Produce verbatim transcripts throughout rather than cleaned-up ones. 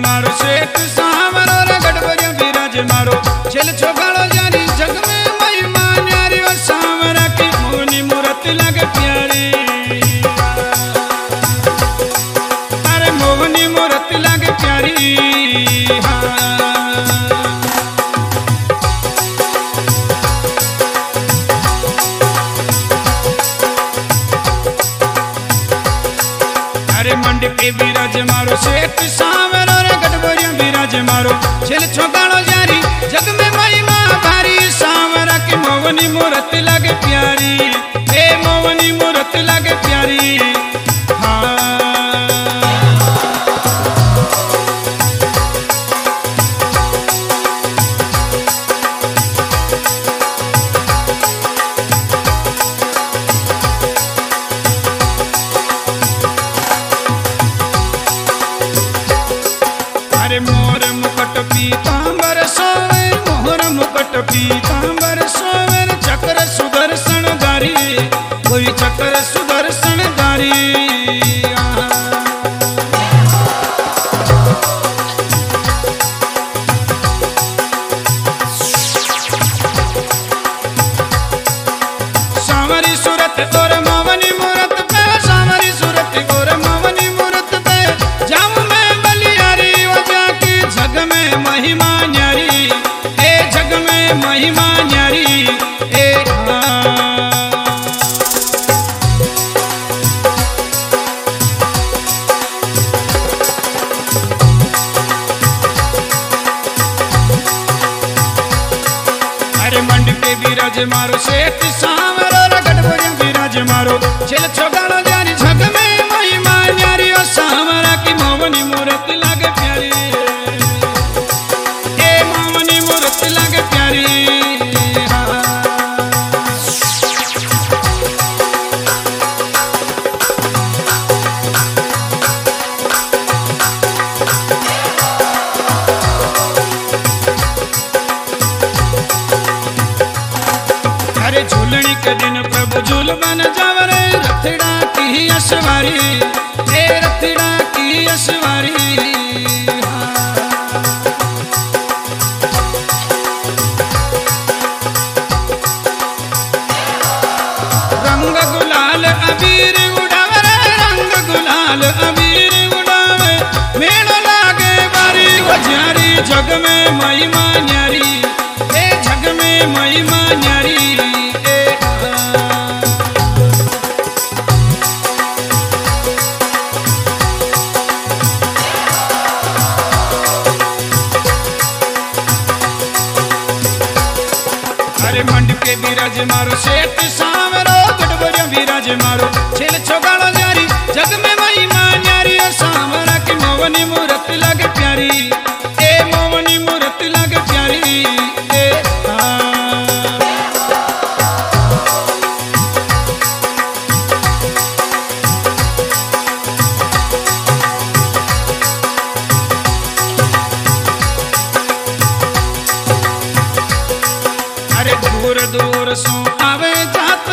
मारो सेठ सावरो रे गड़बड़िया बिराज मारो छिल छोगाड़ो जानी जग में महिमा न्यारी और सावरा की मोहनी मूरत लगे प्यारी अरे मोहनी मूरत लगे प्यारी हाँ। अरे मंडी पे बिराज मारो सेठ सावरो रे गड़बड़िया बिराज मारो छिल छोगाड़ो जारी जग में महिमा भारी सावरा की मोहनी मूरत लगे प्यारी ए मोहनी मूरत लगे प्यारी हाँ। अरे मोर मुकट पीतांबर सोवे मोर मुकट पीतांबर सोवे चक्र सुदर्शन धारी कोई चक्र सुदर्शन धारी सावरी सूरत और मोहनी मूरत पे सावरी सूरत और मोहनी मूरत पे जाऊं मैं बलियारी वजह की जग में महिमा न्यारी ए जग में महिमा न्यारी ए अरे मंडी पे बिराज मारो सेठ सावरो रे गड़बड़िया बिराज मारो छिल छोगाड़ो जानी जग में महिमा न्यारी और सावरा की मोहनी मूरत लगे प्यारी ए मोहनी मूरत लगे प्यारी हाँ। अरे झूलनी के दिन प्रभु झूल बन जावरे रथड़ा की असवारी ए रथड़ा की असवारी हाँ। रंग गुलाल अबीर उड़ावे रंग गुलाल अबीर उड़ावे मेलो लागे बारी वजारी जग में महिमा न्यारी ए जग में महिमा न्यारी अरे मंडी पे बिराज मारो सेठ सावरो गड़बड़िया बिराज मारो छिल छोगाड़ो जारी जग में महिमा न्यारी और सावरा की मोहनी मूरत लगे प्यारी ए मोहनी मूरत लगे प्यारी ए हाँ। अरे दूर दूर सो आवे जात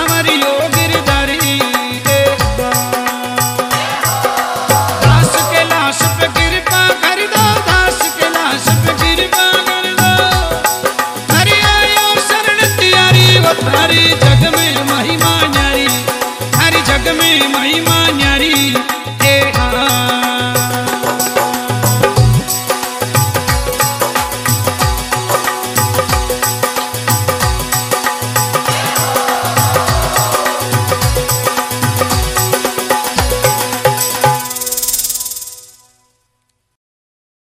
सावरियो